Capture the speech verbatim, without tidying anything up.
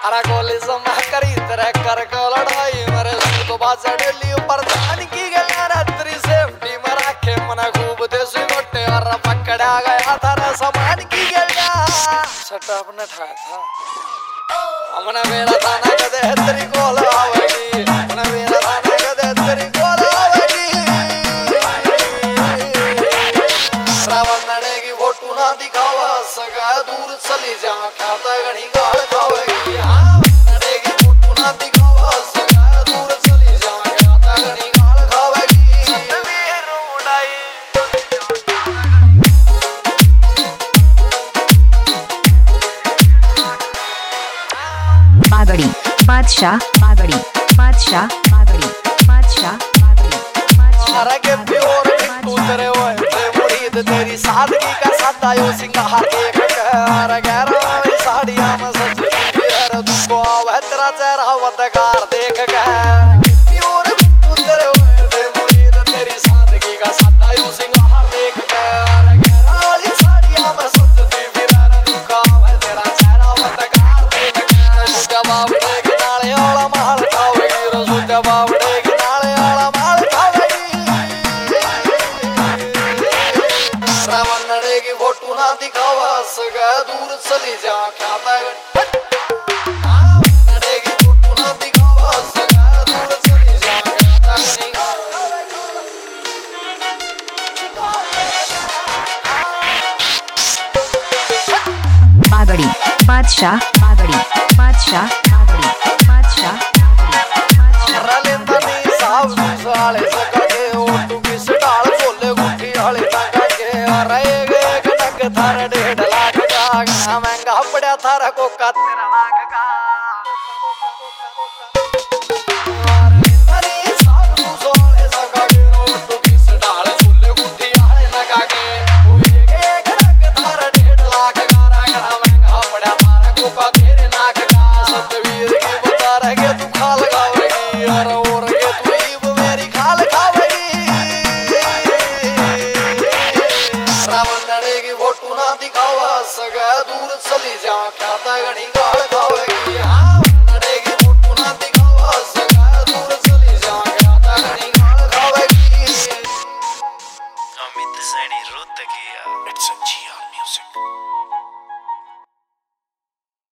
अरे गोली समा करी तेरे कर को लड़ाई मेरे संग तो बात चढ़ली ऊपर जान की गया रात्रि सेफ्टी में रखे मना खूब देसी गोटे और पकड़ा गया थारा सामान की गया सटअप न था था हमने मेरा थाना कदे तेरी कोल आवेगी हमने मेरा थाना कदे तेरी कोल आवेगी रावण नड़ेगी फोटो ना दिखावा सगा दूर चली जा खाता गणी गाल खावेगी बागड़ी बादशाह बागड़ी बादशाह बागड़ी बादशाह बागड़ी बादशाह अरे के प्योर तू तेरे ओए ते मुरीद तेरी सादगी का सादा यो सिंगार एक अरे गहरा साड़ियां में सज यार तुमको आवे तेरा चेहरा वदगार देख के प्योर तू तेरे ओए ते मुरीद तेरी सादगी का सादा यो सिंगार देख के अरे गहरा साड़ियां में सज फिर तुमको आवे तेरा चेहरा वदगार देख के बावड़े के नाले वाला महल खावेगी रसूल बावड़े के नाले वाला महल खावेगी रावण नड़ेगी फोटो ना दिखावा सगा दूर चली जा खाता नड़ेगी फोटो ना दिखावा सगा दूर चली जा बागड़ी बादशाह बागड़ी बादशाह बागड़ी बादशाह रलेंदा नी साहब साले सका के ओटू की सटाल बोले गुठी वाले टंगा के अरे एक टक थार डेढ़ लाख का महंगा पड़ा थारा कोका तेरा लाख का अरे साहब साले सका के ओटू की सटाल बोले गुठी वाले टंगा के एक टक थार डेढ़ लाख का महंगा पड़ा थारा कोका तेरे नाक का सतवीर की बता रहे तू खाल गावेगी और और के तू ईब मेरी खाल खावेगी रावण नड़ेगी फोटो ना दिखावा सगा दूर चली जा खाता गणी